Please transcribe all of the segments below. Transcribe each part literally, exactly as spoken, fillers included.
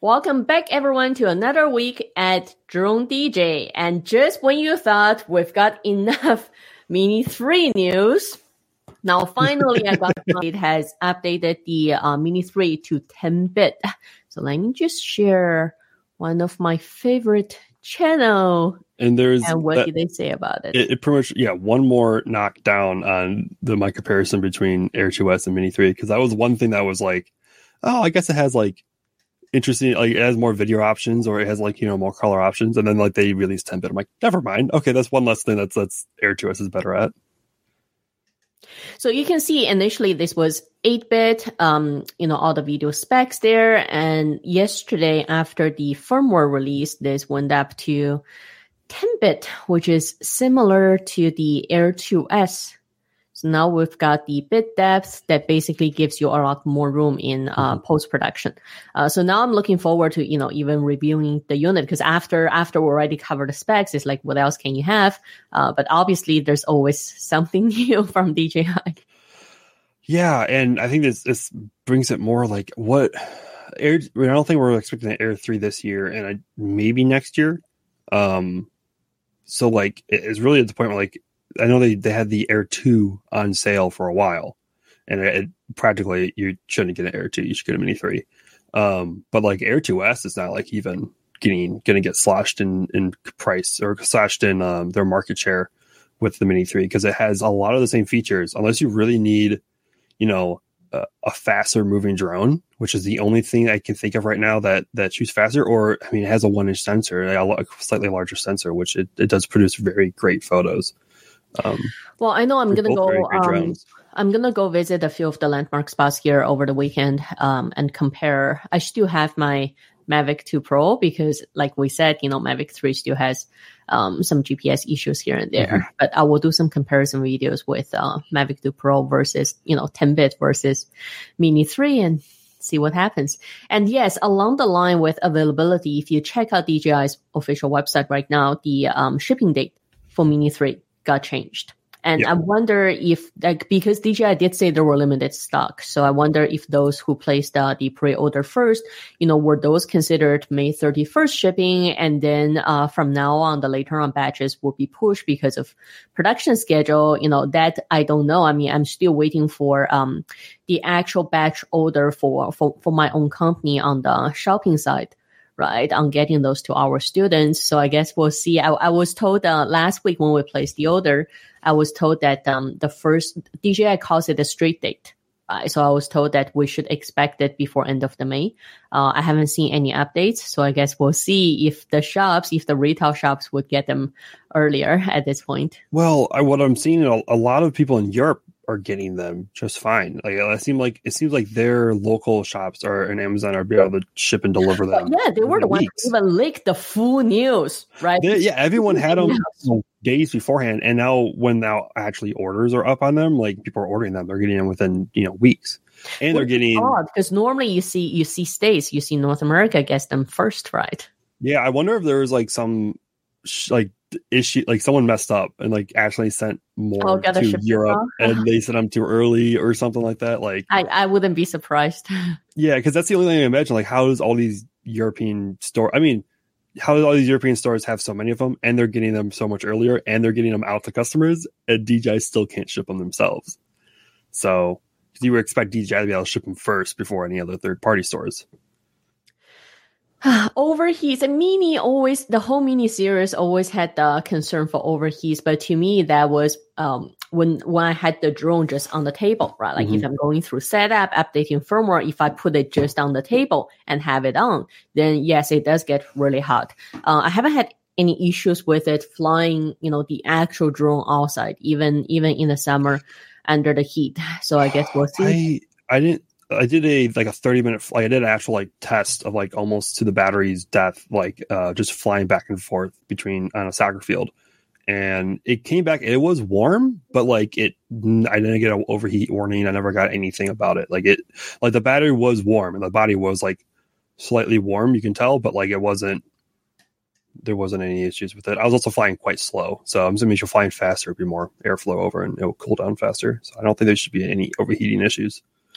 Welcome back, everyone, to another week at Drone D J. And just when you thought we've got enough Mini three news, now finally I got it has updated the uh, Mini three to ten bit. So let me just share one of my favorite channel. And there's and what that, did they say about it? it? It pretty much, yeah, one more knockdown on the my comparison between Air two S and Mini three, because that was one thing that was like, oh, I guess it has like interesting, like it has more video options, or it has like, you know, more color options, and then like they released ten bit. I'm like, never mind. Okay, that's one less thing that's that's Air two S is better at. So you can see initially this was eight bit, um, you know, all the video specs there. And yesterday after the firmware release, this went up to ten bit, which is similar to the Air two S. So now we've got the bit depth that basically gives you a lot more room in uh, mm-hmm. post-production. Uh, so now I'm looking forward to, you know, even reviewing the unit, because after after we already covered the specs, it's like, what else can you have? Uh, but obviously there's always something new from D J I. Yeah, and I think this this brings it more like what Air. I don't think we're expecting an Air three this year, and I, maybe next year. Um, so like it's really at the point where like I know they, they had the Air two on sale for a while, and it, it, practically you shouldn't get an Air two, you should get a Mini three. Um, but like Air two S is not like even getting going to get slashed in, in price or slashed in um, their market share with the Mini three, because it has a lot of the same features, unless you really need, you know, uh, a faster moving drone, which is the only thing I can think of right now that that shoots faster. Or I mean, it has a one inch sensor, a slightly larger sensor, which it, it does produce very great photos. Um, well, I know I'm gonna go. Um, I'm gonna go visit a few of the landmark spots here over the weekend um, and compare. I still have my Mavic two Pro because, like we said, you know, Mavic three still has um, some G P S issues here and there. Mm-hmm. But I will do some comparison videos with uh, Mavic two Pro versus, you know, ten bit versus Mini three and see what happens. And yes, along the line with availability, if you check out D J I's official website right now, the um, shipping date for Mini three got changed. And yeah. I wonder if, like, because D J I did say there were limited stock. So I wonder if those who placed uh, the pre-order first, you know, were those considered May thirty-first shipping? And then uh, from now on, the later on batches will be pushed because of production schedule. You know, that I don't know. I mean, I'm still waiting for um, the actual batch order for, for, for my own company on the shopping side. Right, on getting those to our students. So I guess we'll see. I, I was told uh, last week when we placed the order, I was told that um, the first, D J I calls it a street date. Right? So I was told that we should expect it before end of the May. Uh, I haven't seen any updates. So I guess we'll see if the shops, if the retail shops would get them earlier at this point. Well, I, what I'm seeing, a, a lot of people in Europe are getting them just fine. Like it seems like it seems like their local shops are and Amazon are be able to ship and deliver them. Well, yeah, they were the ones who even leaked the full news, right? They, yeah, everyone had them days beforehand, and now when now actually orders are up on them, like people are ordering them, they're getting them within you know weeks, and Which they're getting odd because normally you see you see states, you see North America gets them first, right? Yeah, I wonder if there was like some sh- like. issue like someone messed up and like actually sent more oh, to Europe and they sent them too early or something like that. Like I, I wouldn't be surprised. Yeah, because that's the only thing I imagine. Like, how does all these European store? I mean, how do all these European stores have so many of them and they're getting them so much earlier and they're getting them out to customers and D J I still can't ship them themselves? So you would expect D J I to be able to ship them first before any other third party stores. Overheats and Mini always the whole Mini series always had the concern for overheats, but to me that was um when when I had the drone just on the table, right? Like mm-hmm. if I'm going through setup, updating firmware, if I put it just on the table and have it on, then yes, it does get really hot. Uh, I haven't had any issues with it flying, you know, the actual drone outside, even even in the summer under the heat. So I guess we'll see. I I didn't. I did a like a thirty minute flight. I did an actual like test of like almost to the battery's death, like uh, just flying back and forth between on a soccer field, and it came back. It was warm, but like it, I didn't get an overheat warning. I never got anything about it. Like it, like the battery was warm and the body was like slightly warm. You can tell, but like it wasn't. There wasn't any issues with it. I was also flying quite slow, so I'm assuming if you're flying faster, it'll be more airflow over and it will cool down faster. So I don't think there should be any overheating issues.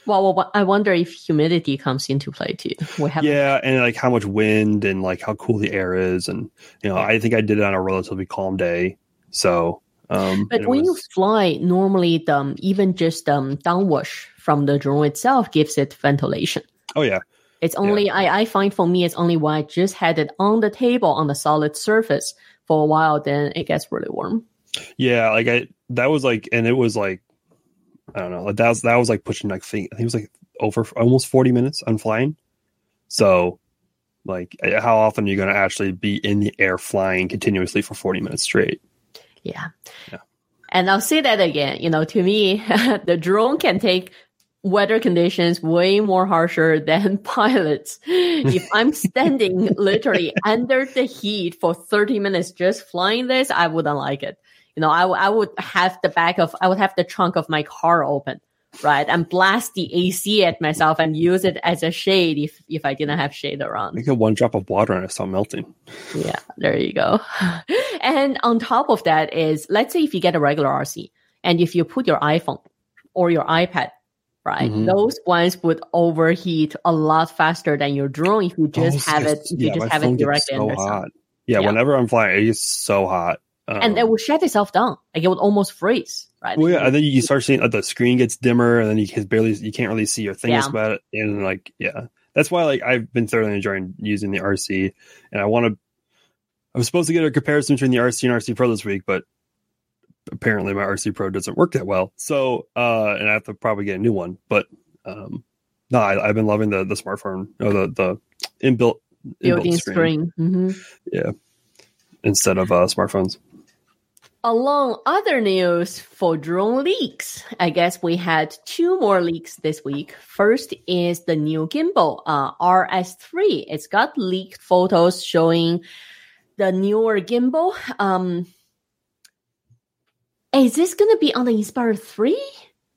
Well, well, I wonder if humidity comes into play too. We have yeah, and like how much wind and like how cool the air is, and you know, I think I did it on a relatively calm day. So, um, but when was... you fly, normally the um, even just um downwash from the drone itself gives it ventilation. Oh yeah, it's only yeah. I I find for me it's only when I just had it on the table on the solid surface for a while, then it gets really warm. Yeah, like I that was like, and it was like. I don't know. Like that was that was like pushing like I think it was like over almost forty minutes on flying. So, like, how often are you going to actually be in the air flying continuously for forty minutes straight? Yeah. yeah. And I'll say that again. You know, to me, the drone can take weather conditions way more harsher than pilots. If I'm standing literally under the heat for thirty minutes just flying this, I wouldn't like it. You know, I, w- I would have the back of, I would have the trunk of my car open, right? And blast the A C at myself and use it as a shade if, if I didn't have shade around. Make it one drop of water and it start melting. Yeah, there you go. And on top of that is, let's say if you get a regular R C and if you put your iPhone or your iPad, right? Mm-hmm. Those ones would overheat a lot faster than your drone if you just oh, have it, if yeah, you just have it directly so in the sun. Yeah, yeah, whenever I'm flying, it gets so hot. Um, and it will shut itself down. Like it would almost freeze, right? Well, yeah, and then you start seeing uh, the screen gets dimmer, and then you can barely, you can't really see your things yeah. about it. And like, yeah, that's why like I've been thoroughly enjoying using the R C, and I want to. I was supposed to get a comparison between the R C and R C Pro this week, but apparently my R C Pro doesn't work that well. So, uh, and I have to probably get a new one. But um, no, I, I've been loving the the smartphone or the the inbuilt, built-in screen. screen. Mm-hmm. Yeah, instead of uh, smartphones. Along other news for drone leaks, I guess we had two more leaks this week. First is the new gimbal, uh, R S three. It's got leaked photos showing the newer gimbal. Um, is this going to be on the Inspire three?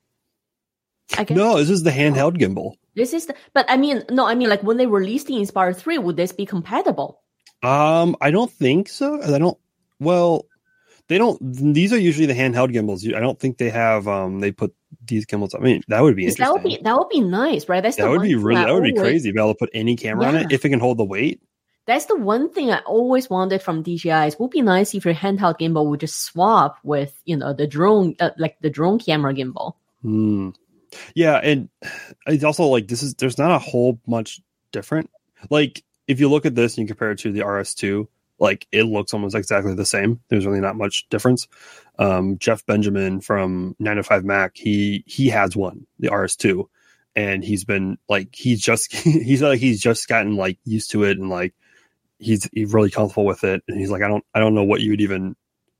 I guess. No, this is the handheld gimbal. This is the, but I mean, no, I mean, like when they released the Inspire three, would this be compatible? Um, I don't think so. I don't, well, They don't. These are usually the handheld gimbals. I don't think they have. Um, they put these gimbals. I mean, that would be interesting. That would be that would be nice, right? That's that the would one be really. That would always, be crazy. Be able to put any camera yeah. on it if it can hold the weight. That's the one thing I always wanted from D J I. It would be nice if your handheld gimbal would just swap with, you know, the drone, uh, like the drone camera gimbal. Hmm. Yeah, and it's also like this is. There's not a whole much different. Like if you look at this and you compare it to the R S two. Like it looks almost exactly the same. There's really not much difference. Um, Jeff Benjamin from nine to five Mac, he he has one, the R S two, and he's been like he's just he's like he's just gotten like used to it and like he's he's really comfortable with it. And he's like, I don't I don't know what you would even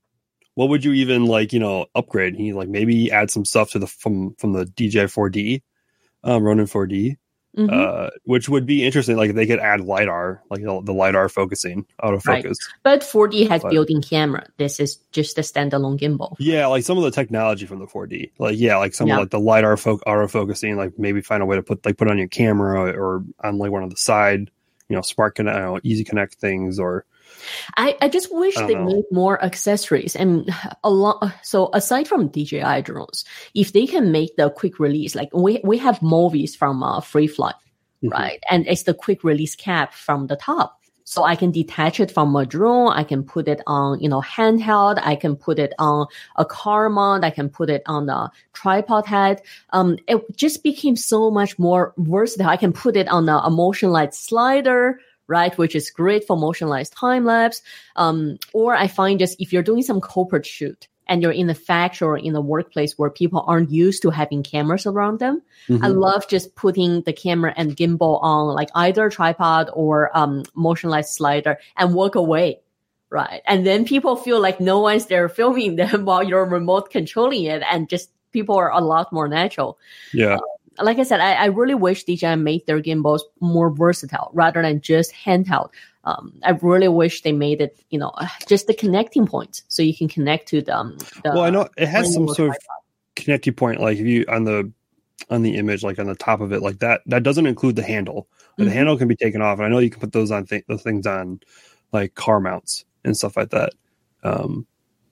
what would you even like you know upgrade? And he's like maybe add some stuff to the from from the D J I four D, um, Ronin four D. Mm-hmm. Uh, which would be interesting. Like if they could add LiDAR, like the, the LiDAR focusing, autofocus. Right. But four D has but, built-in camera. This is just a standalone gimbal. Yeah, like some of the technology from the four D. Like yeah, like some yeah. of like the LiDAR fo- autofocusing. Like maybe find a way to put like put on your camera or on like one of the side, you know, smart connect, you know, easy connect things or. I, I just wish I they know. made more accessories and a lot. So aside from D J I drones, if they can make the quick release, like we we have movies from uh, FreeFly, mm-hmm. right? And it's the quick release cap from the top. So I can detach it from a drone. I can put it on, you know, handheld. I can put it on a car mount. I can put it on a tripod head. Um, it just became so much more versatile. I can put it on a, a motion light slider, right? Which is great for motionless time lapse. Um, or I find just if you're doing some corporate shoot and you're in a factory or in a workplace where people aren't used to having cameras around them, mm-hmm. I love just putting the camera and gimbal on like either a tripod or um, motionless slider and walk away, right? And then people feel like no one's there filming them while you're remote controlling it, and just people are a lot more natural. Yeah. Uh, like I said, I, I really wish D J I made their gimbals more versatile rather than just handheld. Um, I really wish they made it, you know, just the connecting points so you can connect to them. The, well, I know it has some sort of connecting point, like if you on the on the image, like on the top of it, like that. That doesn't include the handle. Mm-hmm. The handle can be taken off, and I know you can put those on th- those things on like car mounts and stuff like that. Um,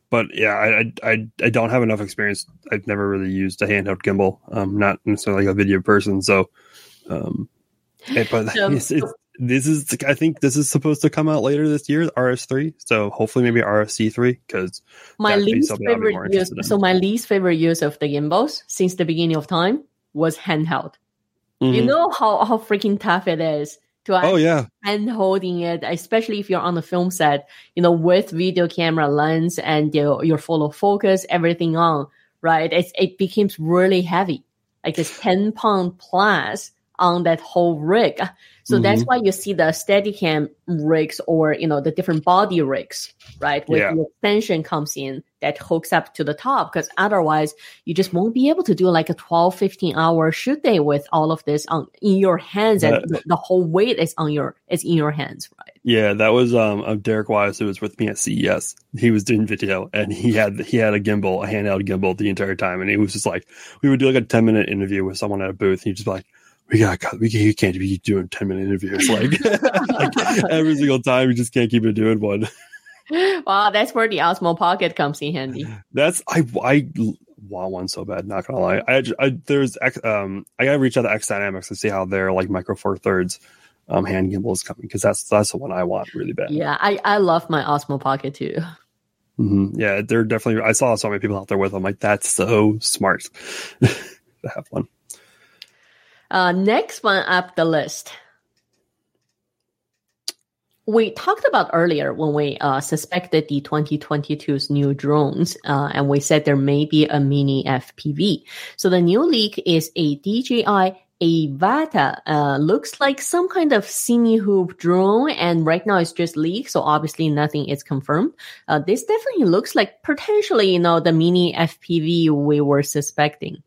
but yeah, I, I I don't have enough experience. I've never really used a handheld gimbal. I'm not necessarily like a video person, so. Um, it, but So- it's, it's, this is, I think this is supposed to come out later this year, R S three. So hopefully maybe R S C three, because My least favorite use, so my least favorite use of the gimbals since the beginning of time was handheld. Mm-hmm. You know how, how freaking tough it is to oh yeah hand holding it, especially if you're on the film set, you know, with video camera lens and you're, you're full of focus, everything on, right? It's, it becomes really heavy, like it's ten pound plus on that whole rig. So mm-hmm. that's why you see the Steadicam rigs or, you know, the different body rigs, right? With yeah. the extension comes in that hooks up to the top, because otherwise you just won't be able to do like a twelve, fifteen hour shoot day with all of this on in your hands. That, and the, the whole weight is on your, is in your hands, right? Yeah, that was um Derek Wise, who was with me at C E S. He was doing video and he had, he had a gimbal, a handheld gimbal the entire time. And he was just like, we would do like a ten minute interview with someone at a booth. And he'd just be like, we got cut. We you can't be doing ten minute interviews like, like every single time. You just can't keep it doing one. Wow, that's where the Osmo Pocket comes in handy. That's I I want one so bad. Not gonna lie. I, I there's um I gotta reach out to X Dynamics to see how their like Micro Four Thirds um hand gimbal is coming, because that's that's the one I want really bad. Yeah, I I love my Osmo Pocket too. Mm-hmm. Yeah, they're definitely. I saw so many people out there with them. Like that's so smart to have one. Uh, next one up the list. We talked about earlier when we uh, suspected the twenty twenty-two's new drones, uh, and we said there may be a mini F P V. So the new leak is a D J I Avata. Uh, looks like some kind of Cinehoop drone, and right now it's just leaked, so obviously nothing is confirmed. Uh, this definitely looks like potentially, you know, the mini F P V we were suspecting.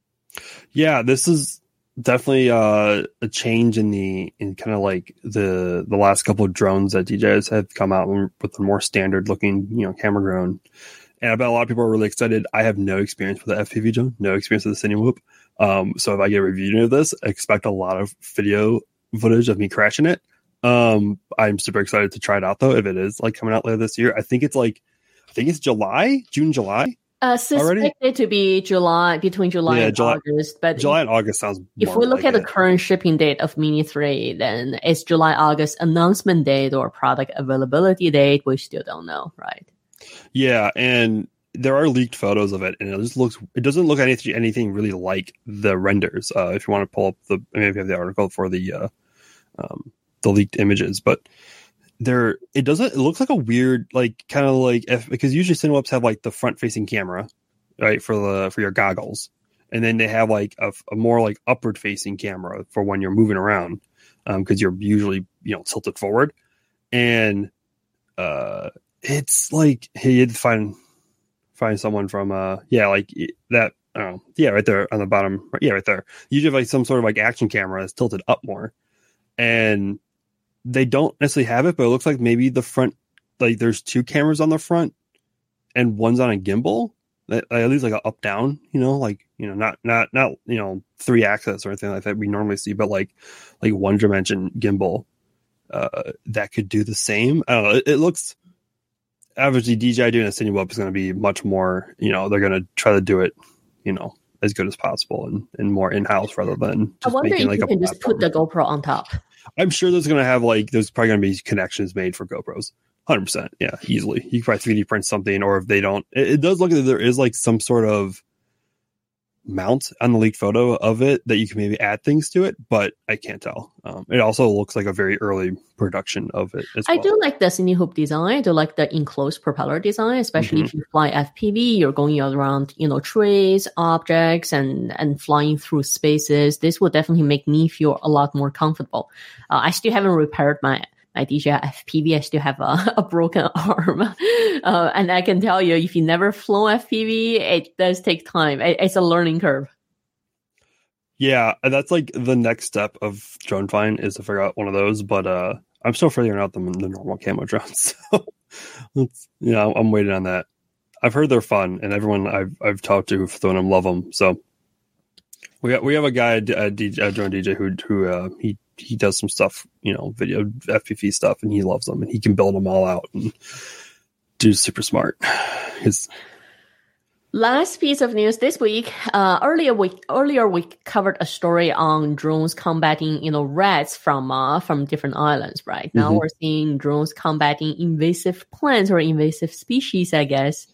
Yeah, this is definitely uh, a change in the in kind of like the the last couple of drones that D J Is have come out with a more standard looking, you know, camera drone. And I bet a lot of people are really excited. I have no experience with the F P V drone, no experience with the Cinehoop. Um, so if I get a review of this, expect a lot of video footage of me crashing it. Um, I'm super excited to try it out though. If it is like coming out later this year, I think it's like, I think it's July, June, July. Uh, suspected already? to be July, between July yeah, and July, August. But July and August sounds. If we look like at it. the current shipping date of Mini three, then it's July, August announcement date or product availability date. We still don't know, right? Yeah, and there are leaked photos of it, and it just looks. It doesn't look anything anything really like the renders. Uh, if you want to pull up the, maybe have the article for the uh, um, the leaked images, but. There, it doesn't. It looks like a weird, like kind of like if, because usually Cinewhoops have like the front-facing camera, right, for the for your goggles, and then they have like a, a more like upward-facing camera for when you're moving around, because um, you're usually you know tilted forward, and uh, it's like hey, you had to find find someone from uh yeah like that I don't know yeah right there on the bottom yeah right there. You have like some sort of like action camera that's tilted up more, and they don't necessarily have it, but it looks like maybe the front, like there's two cameras on the front and one's on a gimbal that at least like a up down, you know, like, you know, not, not, not, you know, three axis or anything like that we normally see, but like, like one dimension gimbal, uh, that could do the same. I don't know. It, it looks obviously D J I doing a Cinehoop is going to be much more, you know, they're going to try to do it, you know, as good as possible and, and more in-house rather than just I wonder making if like you a can just put the GoPro on top. I'm sure there's going to have like, there's probably going to be connections made for GoPros. one hundred percent. Yeah, easily. You can probably three D print something, or if they don't, it, it does look like there is like some sort of mount on the leaked photo of it that you can maybe add things to it, but I can't tell. Um, it also looks like a very early production of it as I well. do like the Cinehoop design. I do like the enclosed propeller design, especially mm-hmm. if you fly F P V, you're going around, you know, trees, objects, and, and flying through spaces. This will definitely make me feel a lot more comfortable. Uh, I still haven't repaired my my D J I F P V. I still have a, a broken arm. Uh, and I can tell you, if you never flown F P V, it does take time. It, it's a learning curve. Yeah, that's like the next step of drone flying is to figure out one of those. But uh, I'm still figuring out the, the normal camo drones. So, it's, you know, I'm waiting on that. I've heard they're fun, and everyone I've I've talked to who've thrown them love them. So we we have a guy, a, D J, a drone D J, who who uh, he. he does some stuff, you know, video F P V stuff, and he loves them, and he can build them all out. And dude's super smart. His Last piece of news this week. Uh, earlier we earlier we covered a story on drones combating, you know, rats from uh, from different islands. Right now, mm-hmm. we're seeing drones combating invasive plants or invasive species, I guess.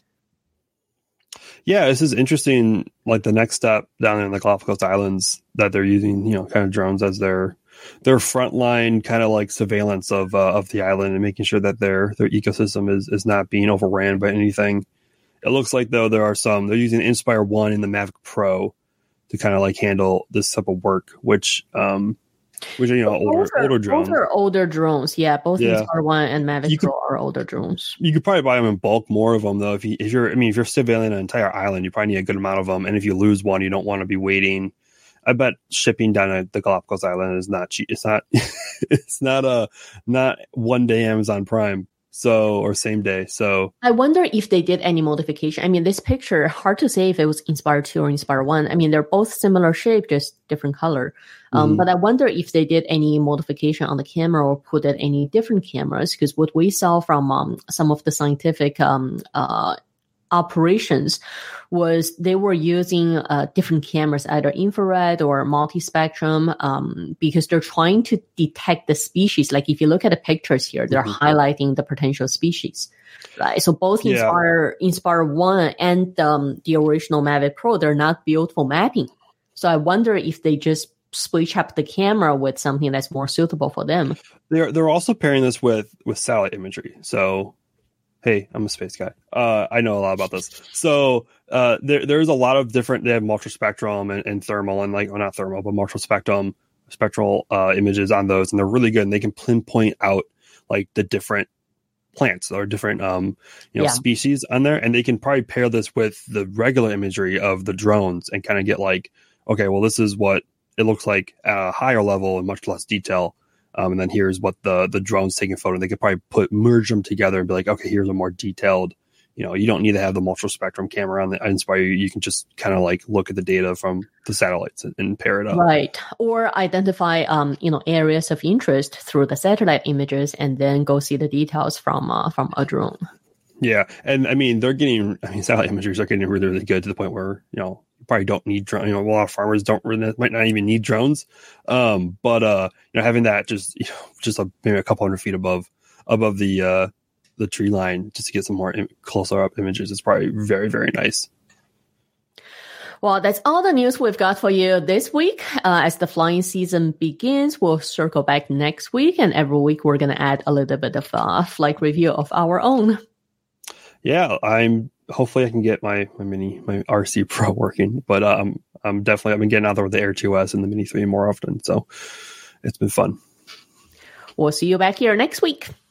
Yeah, this is interesting. Like the next step down in the Galapagos Islands, that they're using, you know, kind of drones as their their frontline kind of like surveillance of uh, of the island and making sure that their their ecosystem is is not being overran by anything. It looks like, though, there are some, they're using Inspire one and the Mavic Pro to kind of like handle this type of work, which, um, which are, you know, older, are, older drones. Both are older drones. Yeah, both yeah. Inspire one and Mavic you Pro could, are older drones. You could probably buy them in bulk, more of them, though. If, you, if you're, I mean, if you're surveilling an entire island, you probably need a good amount of them. And if you lose one, you don't want to be waiting. I bet shipping down at the Galapagos Island is not cheap. It's not, it's not a, not one day Amazon Prime. So, or same day. So I wonder if they did any modification. I mean, this picture, hard to say if it was Inspire two or Inspire one. I mean, they're both similar shape, just different color. Um, mm-hmm. But I wonder if they did any modification on the camera or put at any different cameras. Because what we saw from um, some of the scientific um, uh, operations was they were using uh, different cameras, either infrared or multi-spectrum, um, because they're trying to detect the species. Like if you look at the pictures here, they're mm-hmm. highlighting the potential species, right? So both yeah. Inspire, Inspire one and um, the original Mavic Pro, they're not built for mapping. So I wonder if they just switch up the camera with something that's more suitable for them. They're they're also pairing this with with satellite imagery. So hey, I'm a space guy. Uh, I know a lot about this. So uh, there, there's a lot of different. They have multispectrum and, and thermal, and like, well, not thermal, but multispectrum spectral uh, images on those, and they're really good. And they can pinpoint out like the different plants or different um, you know, yeah. species on there, and they can probably pair this with the regular imagery of the drones and kind of get like, okay, well, this is what it looks like at a higher level and much less detail. Um, and then here's what the the drone's taking photo. They could probably put merge them together and be like, okay, here's a more detailed. You know, you don't need to have the multi-spectrum camera on the Inspire. You can just kind of like look at the data from the satellites and, and pair it up. Right. Or identify, um, you know, areas of interest through the satellite images and then go see the details from uh, from a drone. Yeah. And I mean, they're getting, I mean, satellite images are getting really, really good to the point where, you know, you probably don't need drones. You know, a lot of farmers don't really, might not even need drones. Um, but, uh, you know, having that just, you know, just a, maybe a couple hundred feet above, above the, uh, the tree line just to get some more im- closer up images is probably very, very nice. Well, that's all the news we've got for you this week. Uh, as the flying season begins, we'll circle back next week. And every week we're going to add a little bit of a flight review of our own. Yeah, I'm hopefully I can get my, my mini, my R C Pro working, but um, I'm definitely, I've been getting out there with the Air two S and the Mini three more often. So it's been fun. We'll see you back here next week.